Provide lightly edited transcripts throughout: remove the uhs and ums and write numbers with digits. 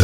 18h.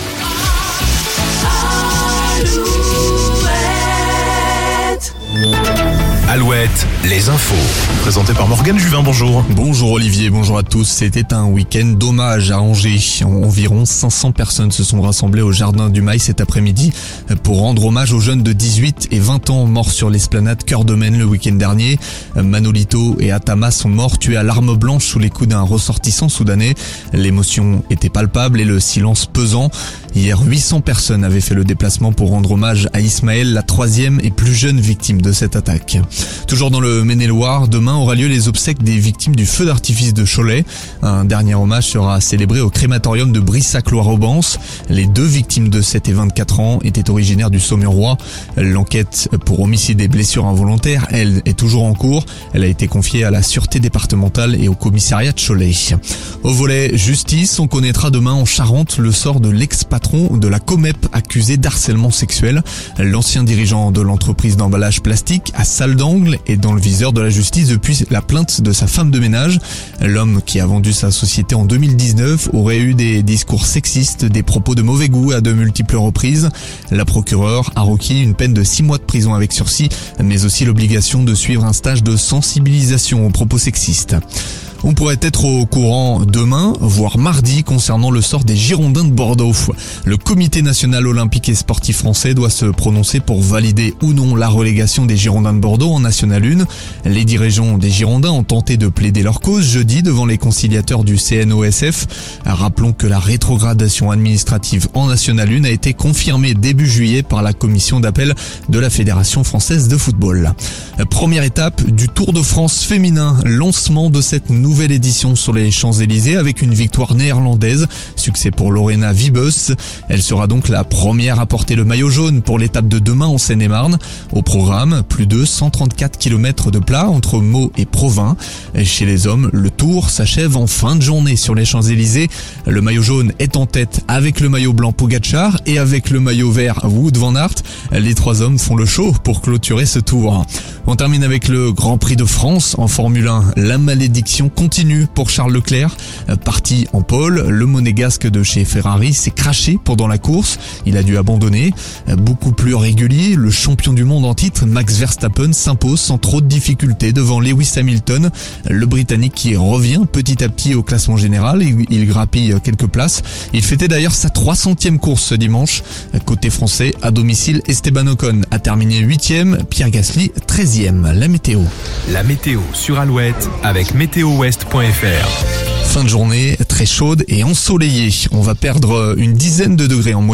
Alouette, les infos. Présenté par Morgane Juvin, bonjour. Bonjour Olivier, bonjour à tous. C'était un week-end d'hommage à Angers. Environ 500 personnes se sont rassemblées au Jardin du Mail cet après-midi pour rendre hommage aux jeunes de 18 et 20 ans morts sur l'esplanade Cœur de Maine le week-end dernier. Manolito et Atama sont morts tués à l'arme blanche sous les coups d'un ressortissant soudanais. L'émotion était palpable et le silence pesant. Hier, 800 personnes avaient fait le déplacement pour rendre hommage à Ismaël, la troisième et plus jeune victime de cette attaque. Toujours dans le Maine-et-Loire, demain aura lieu les obsèques des victimes du feu d'artifice de Cholet. Un dernier hommage sera célébré au crématorium de Brissac-Loire-Aubance. Les deux victimes de 7 et 24 ans étaient originaires du Saumurois. L'enquête pour homicide et blessures involontaires, elle, est toujours en cours. Elle a été confiée à la Sûreté départementale et au commissariat de Cholet. Au volet justice, on connaîtra demain en Charente le sort de l'ex-patron de la Comep accusé d'harcèlement sexuel. L'ancien dirigeant de l'entreprise d'emballage plastique à Salle d'Angle est dans le viseur de la justice depuis la plainte de sa femme de ménage. L'homme qui a vendu sa société en 2019 aurait eu des discours sexistes, des propos de mauvais goût à de multiples reprises. La procureure a requis une peine de 6 mois de prison avec sursis, mais aussi l'obligation de suivre un stage de sensibilisation aux propos sexistes. On pourrait être au courant demain, voire mardi, concernant le sort des Girondins de Bordeaux. Le Comité national olympique et sportif français doit se prononcer pour valider ou non la relégation des Girondins de Bordeaux en National 1. Les dirigeants des Girondins ont tenté de plaider leur cause jeudi devant les conciliateurs du CNOSF. Rappelons que la rétrogradation administrative en National 1 a été confirmée début juillet par la commission d'appel de la Fédération française de football. Première étape du Tour de France féminin, lancement de cette nouvelle édition sur les Champs-Élysées avec une victoire néerlandaise. Succès pour Lorena Wiebes. Elle sera donc la première à porter le maillot jaune pour l'étape de demain en Seine-et-Marne. Au programme, plus de 134 km de plat entre Meaux et Provins. Chez les hommes, le Tour s'achève en fin de journée sur les Champs-Élysées. Le maillot jaune est en tête avec le maillot blanc Pogačar et avec le maillot vert Wout van Aert. Les trois hommes font le show pour clôturer ce tour. On termine avec le Grand Prix de France en Formule 1. La malédiction continue pour Charles Leclerc. Parti en pole, le monégasque de chez Ferrari s'est crashé pendant la course. Il a dû abandonner. Beaucoup plus régulier, le champion du monde en titre, Max Verstappen, s'impose sans trop de difficultés devant Lewis Hamilton. Le Britannique qui revient petit à petit au classement général. Il grappille quelques places. Il fêtait d'ailleurs sa 300e course ce dimanche. Côté français, à domicile, Esteban Ocon a terminé 8e, Pierre Gasly 13e. La météo. La météo sur Alouette avec météowest.fr. Fin de journée très chaude et ensoleillée. On va perdre une dizaine de degrés en moyenne.